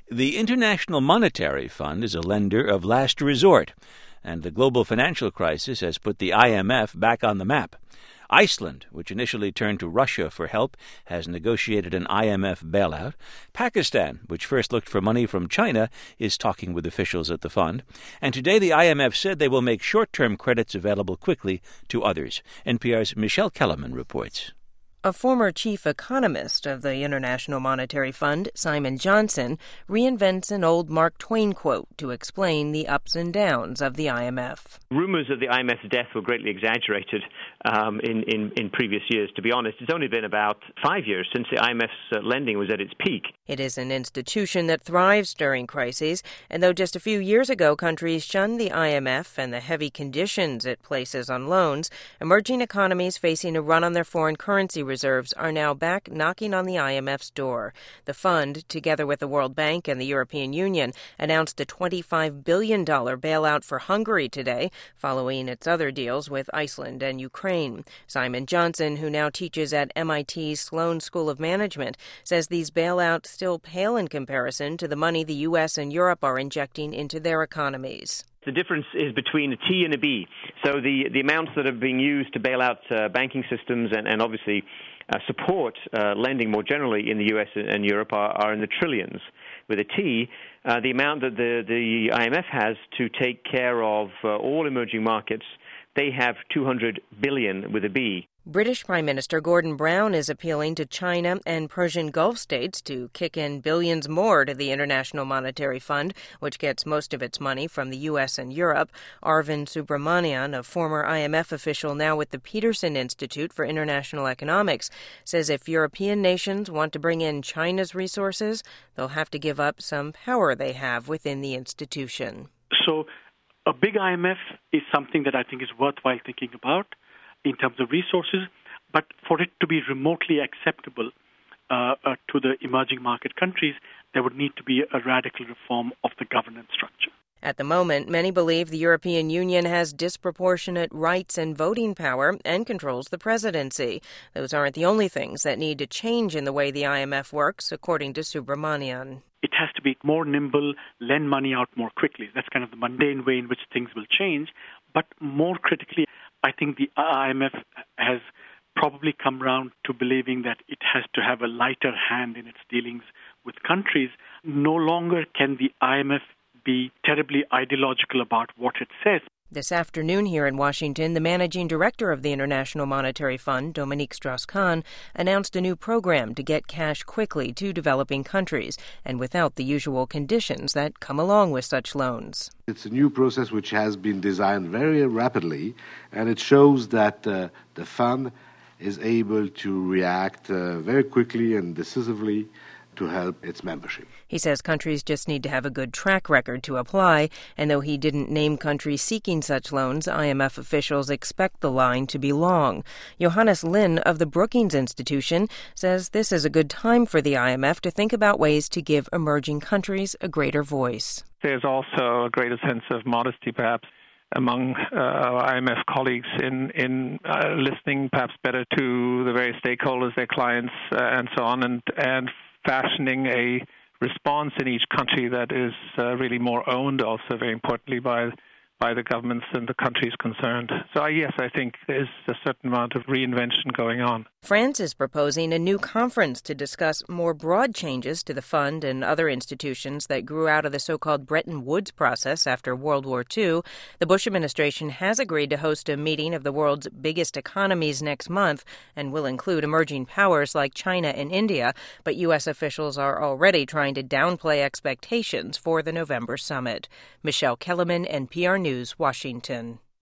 The International Monetary Fund is a lender of last resort, and the global financial crisis has put the IMF back on the map. Iceland, which initially turned to Russia for help, has negotiated an IMF bailout. Pakistan, which first looked for money from China, is talking with officials at the fund. And today the IMF said they will make short-term credits available quickly to others. NPR's Michelle Kellerman reports. A former chief economist of the International Monetary Fund, Simon Johnson, reinvents an old Mark Twain quote to explain the ups and downs of the IMF. Rumors of the IMF's death were greatly exaggerated in previous years. To be honest, it's only been about 5 years since the IMF's lending was at its peak. It is an institution that thrives during crises, and though just a few years ago countries shunned the IMF and the heavy conditions it places on loans, emerging economies facing a run on their foreign currency reserves are now back knocking on the IMF's door. The fund, together with the World Bank and the European Union, announced a $25 billion bailout for Hungary today, following its other deals with Iceland and Ukraine. Simon Johnson, who now teaches at MIT's Sloan School of Management, says these bailouts still pale in comparison to the money the U.S. and Europe are injecting into their economies. The difference is between a T and a B. So the amounts that are being used to bail out banking systems and obviously support lending more generally in the U.S. and Europe are in the trillions. With a T, the amount that the IMF has to take care of all emerging markets, they have $200 billion with a B. British Prime Minister Gordon Brown is appealing to China and Persian Gulf states to kick in billions more to the International Monetary Fund, which gets most of its money from the U.S. and Europe. Arvind Subramanian, a former IMF official now with the Peterson Institute for International Economics, says if European nations want to bring in China's resources, they'll have to give up some power they have within the institution. So a big IMF is something that I think is worthwhile thinking about in terms of resources, but for it to be remotely acceptable to the emerging market countries, there would need to be a radical reform of the governance structure. At the moment, many believe the European Union has disproportionate rights and voting power and controls the presidency. Those aren't the only things that need to change in the way the IMF works, according to Subramanian. It has to be more nimble, lend money out more quickly. That's kind of the mundane way in which things will change. But more critically, I think the IMF has probably come round to believing that it has to have a lighter hand in its dealings with countries. No longer can the IMF be terribly ideological about what it says. This afternoon here in Washington, the managing director of the International Monetary Fund, Dominique Strauss-Kahn, announced a new program to get cash quickly to developing countries and without the usual conditions that come along with such loans. It's a new process which has been designed very rapidly, and it shows that the fund is able to react very quickly and decisively to help its membership. He says countries just need to have a good track record to apply, and though he didn't name countries seeking such loans, IMF officials expect the line to be long. Johannes Lin of the Brookings Institution says this is a good time for the IMF to think about ways to give emerging countries a greater voice. There's also a greater sense of modesty, perhaps, among IMF colleagues in listening perhaps better to the various stakeholders, their clients, and so on, and fashioning a response in each country that is really more owned, also very importantly, by the governments and the countries concerned. So yes, I think there's a certain amount of reinvention going on. France is proposing a new conference to discuss more broad changes to the fund and other institutions that grew out of the so-called Bretton Woods process after World War II. The Bush administration has agreed to host a meeting of the world's biggest economies next month and will include emerging powers like China and India, but U.S. officials are already trying to downplay expectations for the November summit. Michelle Kellerman, NPR News, Washington.